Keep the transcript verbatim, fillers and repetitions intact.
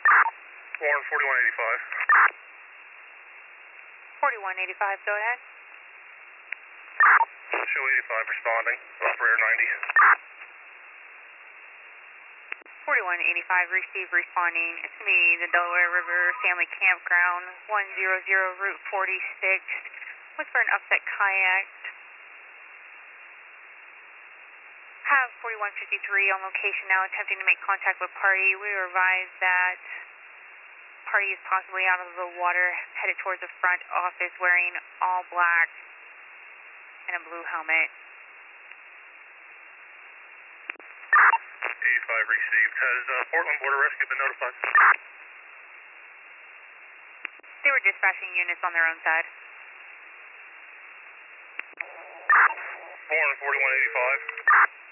Warren forty-one eighty-five. forty-one eighty-five, go ahead. Show eighty-five responding. Operator ninety. forty-one eighty-five, receive responding. It's me, the Delaware River Family Campground, one hundred Route forty-six. Look for an upset kayak. Have forty-one fifty-three on location now, attempting to make contact with party. We were advised that party is possibly out of the water, headed towards the front office, wearing all black and a blue helmet. eighty-five received. Has uh, Portland Border Rescue been notified? They were dispatching units on their own side. Warren forty-one eighty-five.